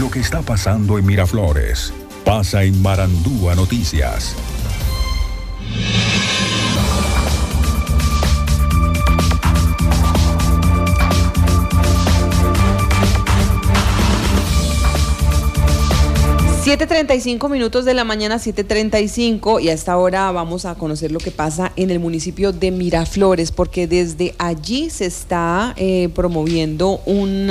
lo que está pasando en Miraflores. Pasa en Marandúa Noticias. (7:35 de la mañana, 7:35), y a esta hora vamos a conocer lo que pasa en el municipio de Miraflores, porque desde allí se está promoviendo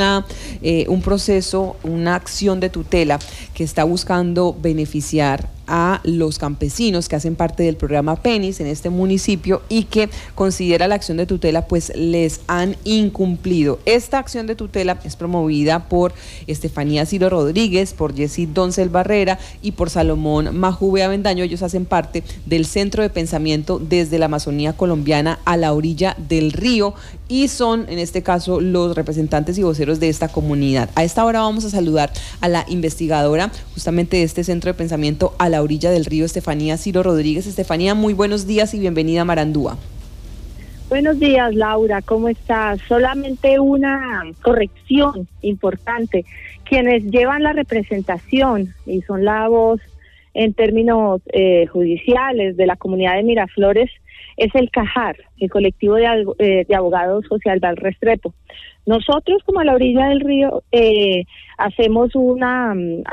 un proceso, una acción de tutela que está buscando beneficiar a los campesinos que hacen parte del programa PENIS en este municipio y que considera la acción de tutela pues les han incumplido. Esta acción de tutela es promovida por Estefanía Ciro Rodríguez, por Jessy Doncel Barrera y por Salomón Majube Avendaño. Ellos hacen parte del Centro de Pensamiento desde la Amazonía colombiana a la orilla del río y son en este caso los representantes y voceros de esta comunidad. A esta hora vamos a saludar a la investigadora justamente de este Centro de Pensamiento a la orilla del río, Estefanía Ciro Rodríguez. Estefanía, muy buenos días y bienvenida a Marandúa. Buenos días, Laura, ¿cómo estás? Solamente una corrección importante. Quienes llevan la representación y son la voz en términos judiciales de la comunidad de Miraflores es el CAJAR, el colectivo de abogados José Álvaro Restrepo. Nosotros, como a la orilla del río, hacemos una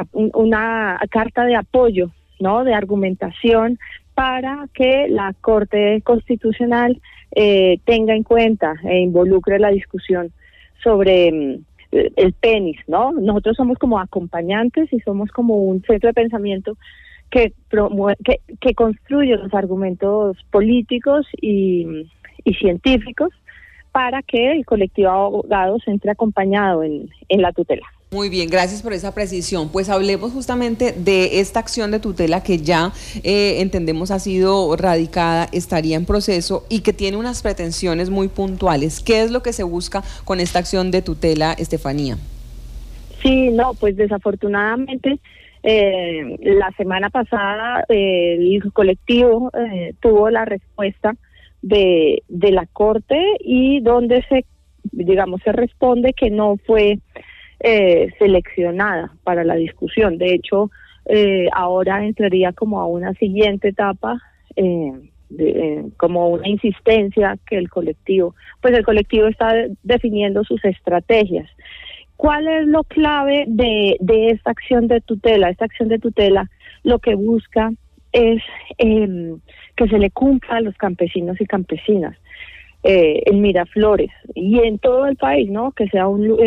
carta de apoyo, ¿no?, de argumentación para que la Corte Constitucional tenga en cuenta e involucre la discusión sobre el PENIS, ¿no? Nosotros somos como acompañantes y somos como un centro de pensamiento que construye los argumentos políticos y científicos para que el colectivo de abogados entre acompañado en la tutela. Muy bien, gracias por esa precisión. Pues hablemos justamente de esta acción de tutela que ya entendemos ha sido radicada, estaría en proceso y que tiene unas pretensiones muy puntuales. ¿Qué es lo que se busca con esta acción de tutela, Estefanía? Sí, no, pues desafortunadamente la semana pasada el colectivo tuvo la respuesta de la Corte y donde se responde que no fue seleccionada para la discusión. De hecho, ahora entraría como a una siguiente etapa, como una insistencia que el colectivo está definiendo sus estrategias. ¿Cuál es lo clave de esta acción de tutela? Esta acción de tutela lo que busca es que se le cumpla a los campesinos y campesinas en Miraflores y en todo el país, ¿no? Que sea un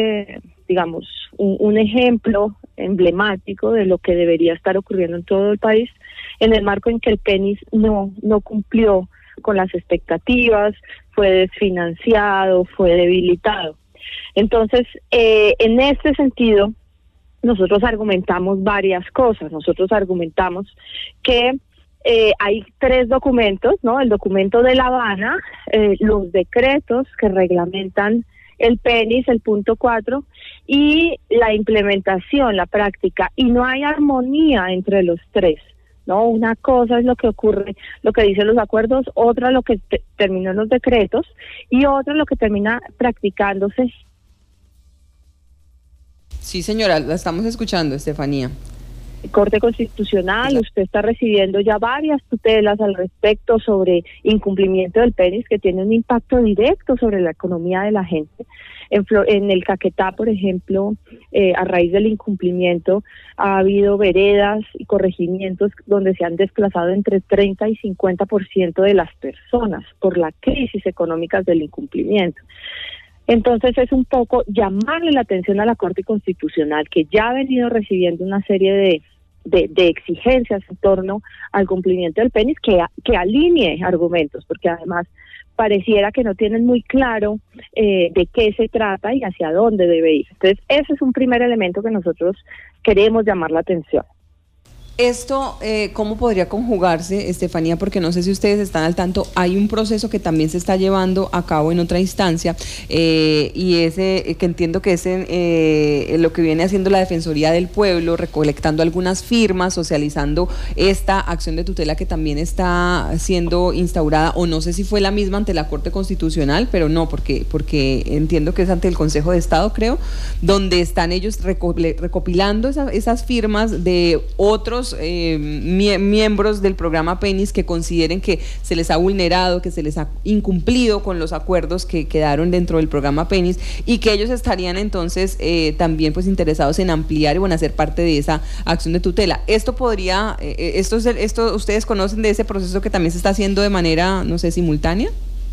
ejemplo emblemático de lo que debería estar ocurriendo en todo el país, en el marco en que el PENIS no cumplió con las expectativas, fue desfinanciado, fue debilitado. Entonces, en este sentido, nosotros argumentamos varias cosas. Nosotros argumentamos que hay 3 documentos, ¿no? El documento de La Habana, los decretos que reglamentan el PENIS, el punto 4, y la implementación, la práctica, y no hay armonía entre los 3, ¿no? Una cosa es lo que ocurre, lo que dicen los acuerdos, otra lo que terminó en los decretos, y otra lo que termina practicándose. Sí, señora, la estamos escuchando, Estefanía. Corte Constitucional, usted está recibiendo ya varias tutelas al respecto sobre incumplimiento del PENIS que tiene un impacto directo sobre la economía de la gente. En el Caquetá, por ejemplo, a raíz del incumplimiento ha habido veredas y corregimientos donde se han desplazado entre 30 y 50% de las personas por la crisis económica del incumplimiento. Entonces es un poco llamarle la atención a la Corte Constitucional, que ya ha venido recibiendo una serie de exigencias en torno al cumplimiento del PENIS, que alinee argumentos, porque además pareciera que no tienen muy claro de qué se trata y hacia dónde debe ir. Entonces ese es un primer elemento que nosotros queremos llamar la atención. Esto, ¿cómo podría conjugarse, Estefanía? Porque no sé si ustedes están al tanto, hay un proceso que también se está llevando a cabo en otra instancia, y ese que entiendo que es lo que viene haciendo la Defensoría del Pueblo, recolectando algunas firmas, socializando esta acción de tutela que también está siendo instaurada, o no sé si fue la misma ante la Corte Constitucional, pero no, porque entiendo que es ante el Consejo de Estado, creo, donde están ellos recopilando esas firmas de otros miembros del programa Penis que consideren que se les ha vulnerado, que se les ha incumplido con los acuerdos que quedaron dentro del programa Penis, y que ellos estarían entonces también pues interesados en ampliar y hacer parte de esa acción de tutela. Esto podría, ¿ustedes conocen de ese proceso que también se está haciendo de manera, no sé, simultánea?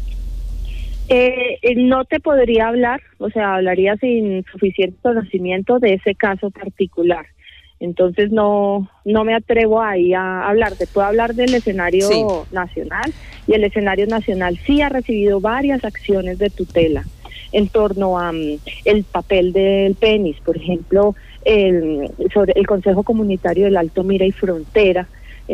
No te podría hablar, o sea, hablaría sin suficiente conocimiento de ese caso particular. Entonces no me atrevo ahí a hablar. Te puedo hablar del escenario nacional, y el escenario nacional sí ha recibido varias acciones de tutela en torno a el papel del Penis, por ejemplo, sobre el Consejo Comunitario del Alto Mira y Frontera,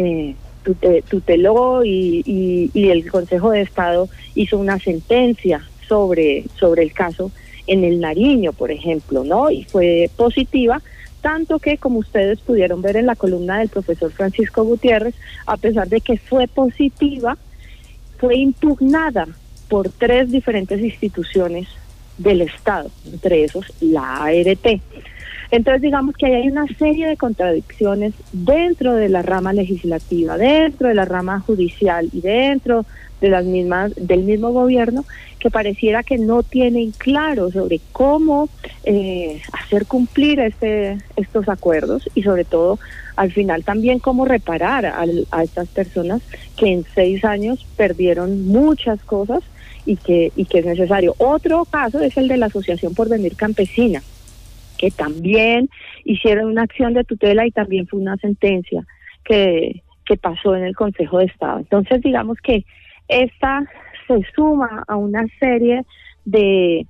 tuteló y el Consejo de Estado hizo una sentencia sobre el caso en el Nariño, por ejemplo, ¿no? Y fue positiva, tanto que, como ustedes pudieron ver en la columna del profesor Francisco Gutiérrez, a pesar de que fue positiva, fue impugnada por 3 diferentes instituciones del Estado, entre esos la ART. Entonces, digamos que hay una serie de contradicciones dentro de la rama legislativa, dentro de la rama judicial y dentro de las mismas del mismo gobierno, que pareciera que no tienen claro sobre cómo hacer cumplir estos acuerdos, y sobre todo al final también cómo reparar a estas personas que en 6 años perdieron muchas cosas y que es necesario. Otro caso es el de la Asociación Porvenir Campesina, que también hicieron una acción de tutela y también fue una sentencia que pasó en el Consejo de Estado. Entonces, digamos que esta se suma a una serie de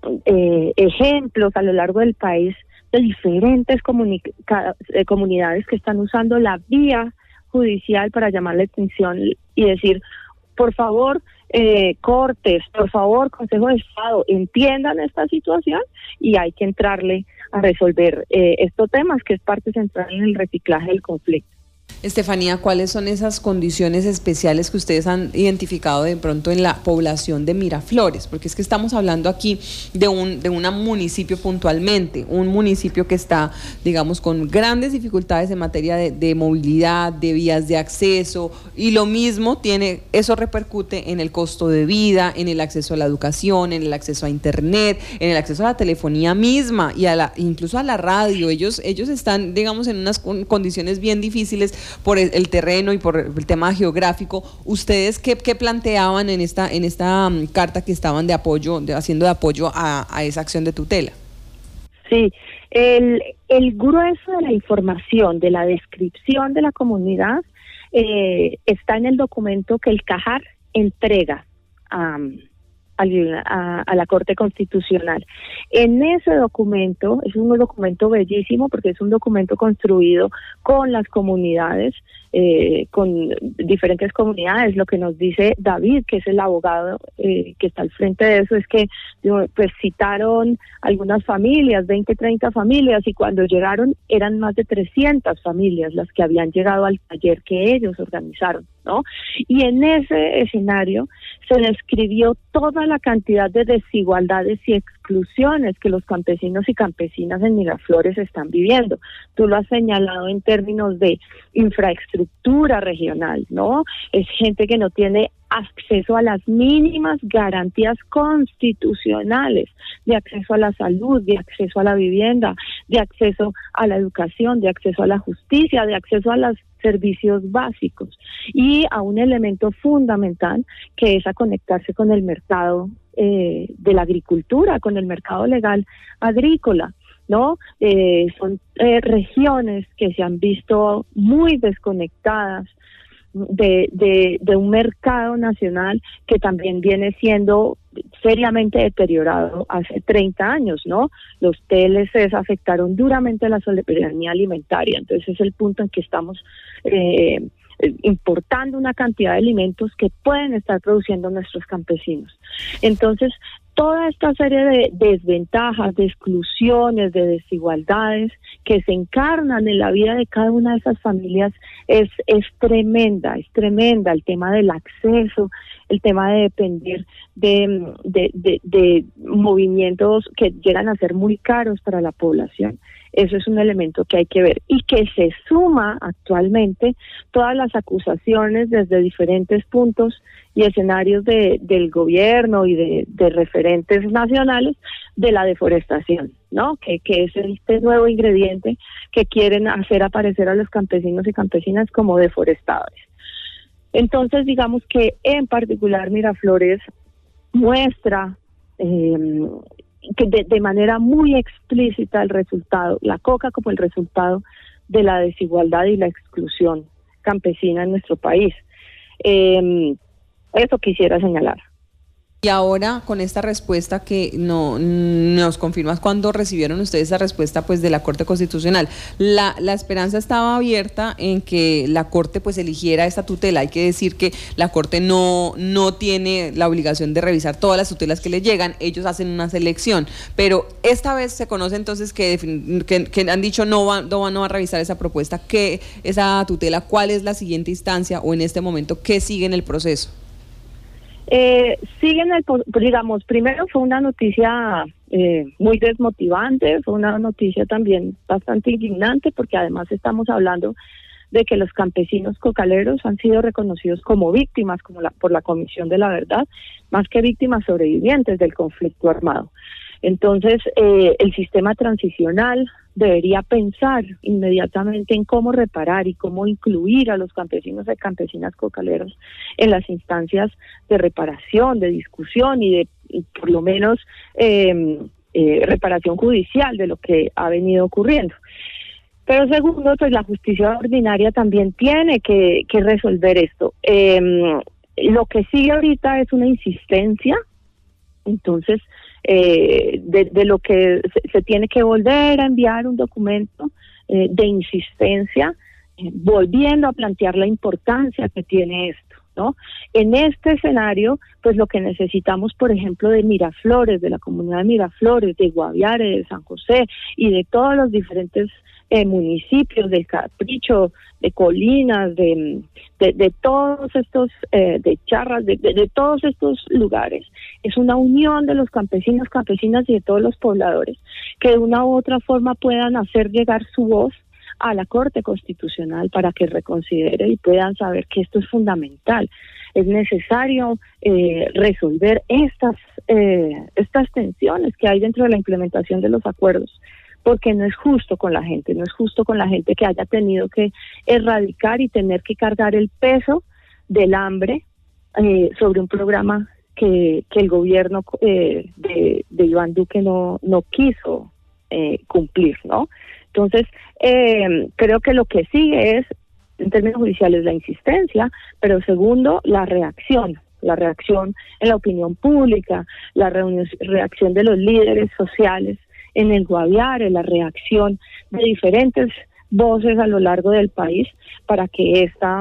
ejemplos a lo largo del país de diferentes comunidades que están usando la vía judicial para llamar la atención y decir, por favor, Cortes, por favor, Consejo de Estado, entiendan esta situación y hay que entrarle a resolver estos temas, que es parte central en el reciclaje del conflicto. Estefanía, ¿cuáles son esas condiciones especiales que ustedes han identificado de pronto en la población de Miraflores? Porque es que estamos hablando aquí de un municipio puntualmente, un municipio que está, digamos, con grandes dificultades en materia de movilidad, de vías de acceso, y lo mismo eso repercute en el costo de vida, en el acceso a la educación, en el acceso a internet, en el acceso a la telefonía misma y incluso a la radio. Ellos están, digamos, en unas condiciones bien difíciles por el terreno y por el tema geográfico. ¿Ustedes qué planteaban en esta carta que estaban haciendo de apoyo a esa acción de tutela? Sí, el grueso de la información, de la descripción de la comunidad, está en el documento que el CAJAR entrega a la Corte Constitucional. En ese documento, es un documento bellísimo porque es un documento construido con las comunidades, con diferentes comunidades. Lo que nos dice David, que es el abogado que está al frente de eso, es que pues citaron algunas familias, 20, 30 familias, y cuando llegaron eran más de 300 familias las que habían llegado al taller que ellos organizaron, ¿no? Y en ese escenario se describió toda la cantidad de desigualdades y exclusiones que los campesinos y campesinas en Miraflores están viviendo. Tú lo has señalado en términos de infraestructura regional, ¿no? Es gente que no tiene acceso a las mínimas garantías constitucionales de acceso a la salud, de acceso a la vivienda, de acceso a la educación, de acceso a la justicia, de acceso a los servicios básicos, y a un elemento fundamental que es a conectarse con el mercado de la agricultura, con el mercado legal agrícola, ¿no? Son regiones que se han visto muy desconectadas de un mercado nacional que también viene siendo seriamente deteriorado hace 30 años, ¿no? Los TLCs afectaron duramente la soberanía alimentaria, entonces es el punto en que estamos importando una cantidad de alimentos que pueden estar produciendo nuestros campesinos. Entonces, toda esta serie de desventajas, de exclusiones, de desigualdades que se encarnan en la vida de cada una de esas familias es tremenda. El tema del acceso, el tema de depender de movimientos que llegan a ser muy caros para la población. Eso es un elemento que hay que ver y que se suma actualmente todas las acusaciones desde diferentes puntos y escenarios del gobierno y de referentes nacionales de la deforestación, ¿no? Que es este nuevo ingrediente que quieren hacer aparecer a los campesinos y campesinas como deforestadores. Entonces, digamos que en particular Miraflores muestra que de manera muy explícita el resultado, la coca como el resultado de la desigualdad y la exclusión campesina en nuestro país. Eso quisiera señalar. Y ahora, con esta respuesta que nos confirmas, ¿cuándo recibieron ustedes esa respuesta pues de la Corte Constitucional? La esperanza estaba abierta en que la Corte pues eligiera esta tutela. Hay que decir que la Corte no tiene la obligación de revisar todas las tutelas que le llegan, ellos hacen una selección, pero esta vez se conoce entonces que han dicho no va a revisar esa propuesta, que esa tutela. ¿Cuál es la siguiente instancia o en este momento qué sigue en el proceso? Siguen digamos, primero fue una noticia muy desmotivante, fue una noticia también bastante indignante, porque además estamos hablando de que los campesinos cocaleros han sido reconocidos como víctimas por la Comisión de la Verdad, más que víctimas sobrevivientes del conflicto armado. Entonces, el sistema transicional debería pensar inmediatamente en cómo reparar y cómo incluir a los campesinos y campesinas cocaleros en las instancias de reparación, de discusión y por lo menos reparación judicial de lo que ha venido ocurriendo. Pero segundo, pues la justicia ordinaria también tiene que resolver esto. Lo que sigue ahorita es una insistencia, entonces de lo que se tiene que volver a enviar un documento de insistencia, volviendo a plantear la importancia que tiene esto, ¿no? En este escenario, pues lo que necesitamos, por ejemplo, de Miraflores, de la comunidad de Miraflores, de Guaviare, de San José y de todos los diferentes municipios, del Capricho, de Colinas, de todos estos, de Charras, de todos estos lugares, es una unión de los campesinos, campesinas y de todos los pobladores que de una u otra forma puedan hacer llegar su voz a la Corte Constitucional para que reconsidere y puedan saber que esto es fundamental. Es necesario resolver estas tensiones que hay dentro de la implementación de los acuerdos, porque no es justo con la gente, que haya tenido que erradicar y tener que cargar el peso del hambre sobre un programa que el gobierno de Iván Duque no quiso cumplir, ¿no? Entonces, creo que lo que sigue es, en términos judiciales, la insistencia, pero segundo, la reacción en la opinión pública, la reacción de los líderes sociales en el Guaviare, la reacción de diferentes voces a lo largo del país para que esta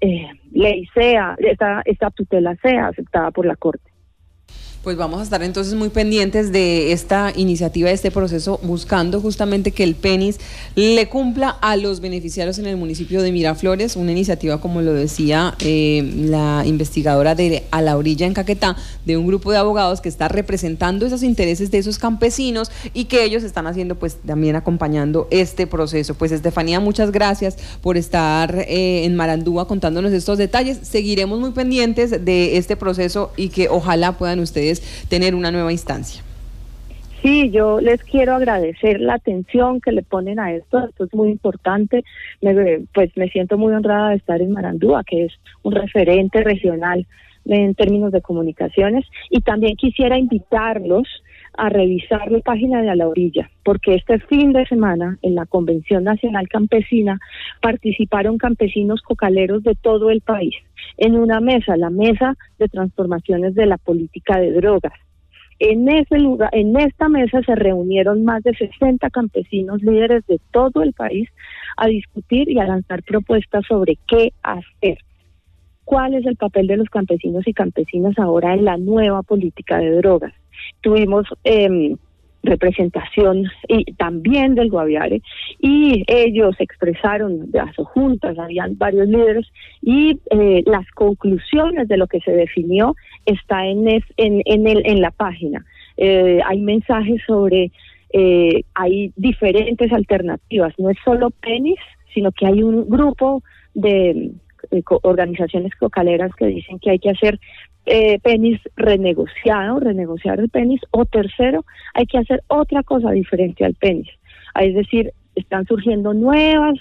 esta tutela sea aceptada por la Corte. Pues vamos a estar entonces muy pendientes de esta iniciativa, de este proceso, buscando justamente que el PENIS le cumpla a los beneficiarios en el municipio de Miraflores, una iniciativa, como lo decía la investigadora de A la Orilla en Caquetá, de un grupo de abogados que está representando esos intereses de esos campesinos y que ellos están haciendo pues también acompañando este proceso. Pues Estefanía, muchas gracias por estar en Marandúa contándonos estos detalles. Seguiremos muy pendientes de este proceso y que ojalá puedan ustedes tener una nueva instancia. Sí, yo les quiero agradecer la atención que le ponen a esto es muy importante. Pues me siento muy honrada de estar en Marandúa, que es un referente regional en términos de comunicaciones, y también quisiera invitarlos a revisar la página de A la Orilla, porque este fin de semana en la Convención Nacional Campesina participaron campesinos cocaleros de todo el país en una mesa, la Mesa de Transformaciones de la Política de Drogas. En esta mesa se reunieron más de 60 campesinos líderes de todo el país a discutir y a lanzar propuestas sobre qué hacer. ¿Cuál es el papel de los campesinos y campesinas ahora en la nueva política de drogas? Tuvimos representación y también del Guaviare, y ellos expresaron las juntas, habían varios líderes, y las conclusiones de lo que se definió está en la página. Hay mensajes sobre, hay diferentes alternativas, no es solo PENIS, sino que hay un grupo de organizaciones cocaleras que dicen que hay que hacer PENIS renegociar el PENIS, o tercero, hay que hacer otra cosa diferente al PENIS. Es decir, están surgiendo nuevas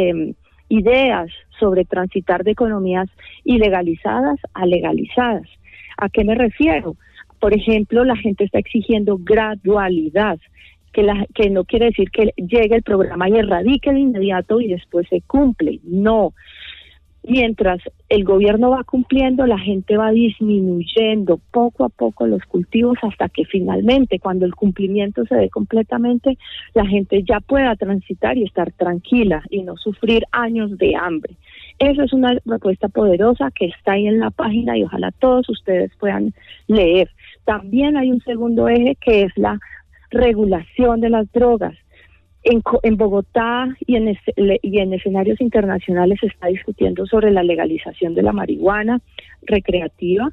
ideas sobre transitar de economías ilegalizadas a legalizadas. ¿A qué me refiero? Por ejemplo, la gente está exigiendo gradualidad, que no quiere decir que llegue el programa y erradique de inmediato y después se cumple. No. Mientras el gobierno va cumpliendo, la gente va disminuyendo poco a poco los cultivos hasta que finalmente, cuando el cumplimiento se dé completamente, la gente ya pueda transitar y estar tranquila y no sufrir años de hambre. Esa es una propuesta poderosa que está ahí en la página y ojalá todos ustedes puedan leer. También hay un segundo eje que es la regulación de las drogas. En Bogotá y en escenarios internacionales se está discutiendo sobre la legalización de la marihuana recreativa,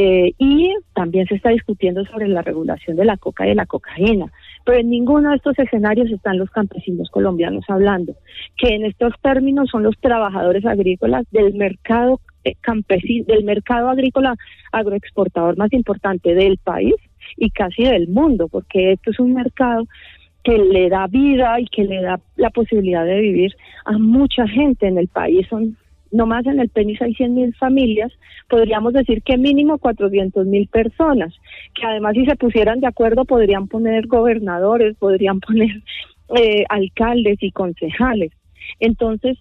y también se está discutiendo sobre la regulación de la coca y de la cocaína. Pero en ninguno de estos escenarios están los campesinos colombianos hablando, que en estos términos son los trabajadores agrícolas del mercado campesino, del mercado agrícola agroexportador más importante del país y casi del mundo, porque esto es un mercado que le da vida y que le da la posibilidad de vivir a mucha gente en el país. Son nomás en el PENIS hay 100.000 familias, podríamos decir que mínimo 400.000 personas, que además si se pusieran de acuerdo podrían poner gobernadores, podrían poner alcaldes y concejales. Entonces,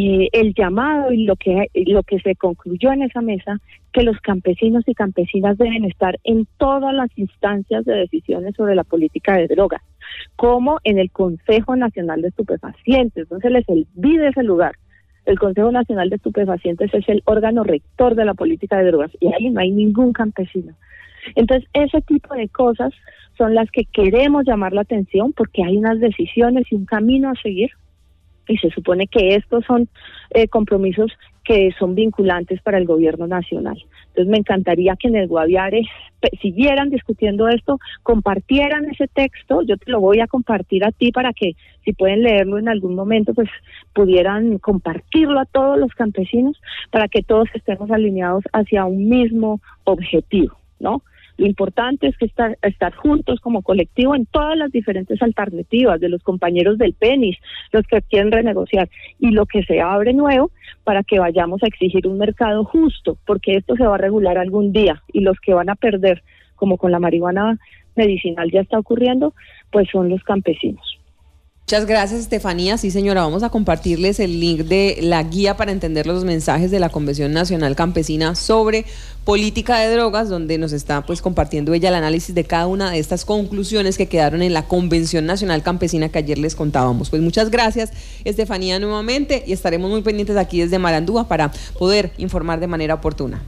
el llamado y lo que se concluyó en esa mesa, que los campesinos y campesinas deben estar en todas las instancias de decisiones sobre la política de drogas, como en el Consejo Nacional de Estupefacientes. No se les olvide ese lugar. El Consejo Nacional de Estupefacientes es el órgano rector de la política de drogas y ahí no hay ningún campesino. Entonces, ese tipo de cosas son las que queremos llamar la atención, porque hay unas decisiones y un camino a seguir, y se supone que estos son compromisos que son vinculantes para el gobierno nacional. Entonces me encantaría que en el Guaviare siguieran discutiendo esto, compartieran ese texto. Yo te lo voy a compartir a ti para que, si pueden leerlo en algún momento, pues pudieran compartirlo a todos los campesinos para que todos estemos alineados hacia un mismo objetivo, ¿no? Lo importante es que estar juntos como colectivo en todas las diferentes alternativas de los compañeros del PENIS, los que quieren renegociar, y lo que se abre nuevo para que vayamos a exigir un mercado justo, porque esto se va a regular algún día, y los que van a perder, como con la marihuana medicinal ya está ocurriendo, pues son los campesinos. Muchas gracias, Estefanía. Sí, señora, vamos a compartirles el link de la guía para entender los mensajes de la Convención Nacional Campesina sobre política de drogas, donde nos está pues compartiendo ella el análisis de cada una de estas conclusiones que quedaron en la Convención Nacional Campesina que ayer les contábamos. Pues muchas gracias, Estefanía, nuevamente, y estaremos muy pendientes aquí desde Marandúa para poder informar de manera oportuna.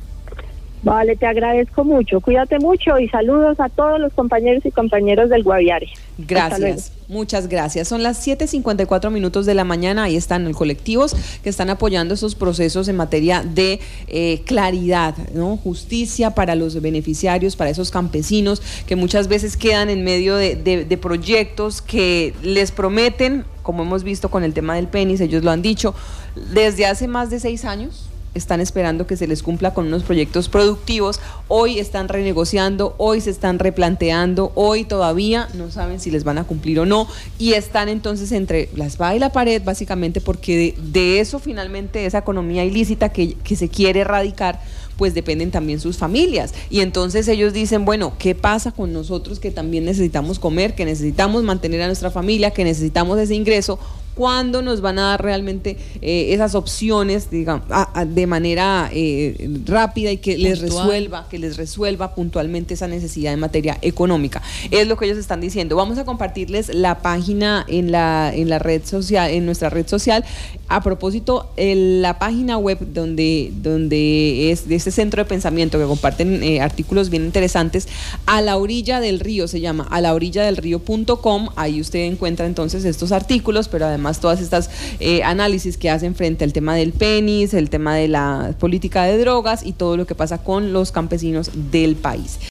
Vale, te agradezco mucho, cuídate mucho y saludos a todos los compañeros y compañeras del Guaviare. Gracias, muchas gracias. Son las 7:54 de la mañana, ahí están los colectivos que están apoyando estos procesos en materia de claridad, ¿no? Justicia para los beneficiarios, para esos campesinos que muchas veces quedan en medio de proyectos que les prometen, como hemos visto con el tema del PENIS, ellos lo han dicho, desde hace más de 6 años, están esperando que se les cumpla con unos proyectos productivos. Hoy están renegociando, hoy se están replanteando, hoy todavía no saben si les van a cumplir o no, y están entonces entre la espada y la pared, básicamente porque de eso finalmente, esa economía ilícita que se quiere erradicar, pues dependen también sus familias. Y entonces ellos dicen, bueno, ¿qué pasa con nosotros que también necesitamos comer, que necesitamos mantener a nuestra familia, que necesitamos ese ingreso? ¿Cuándo nos van a dar realmente esas opciones, digamos, de manera rápida y que les resuelva puntualmente esa necesidad en materia económica? Es lo que ellos están diciendo. Vamos a compartirles la página en la red social, en nuestra red social. A propósito, la página web donde es de este centro de pensamiento que comparten artículos bien interesantes, A la orilla del río se llama, alaorilladelrío.com. Ahí usted encuentra entonces estos artículos, pero además todas estas análisis que hacen frente al tema del PENIS, el tema de la política de drogas y todo lo que pasa con los campesinos del país.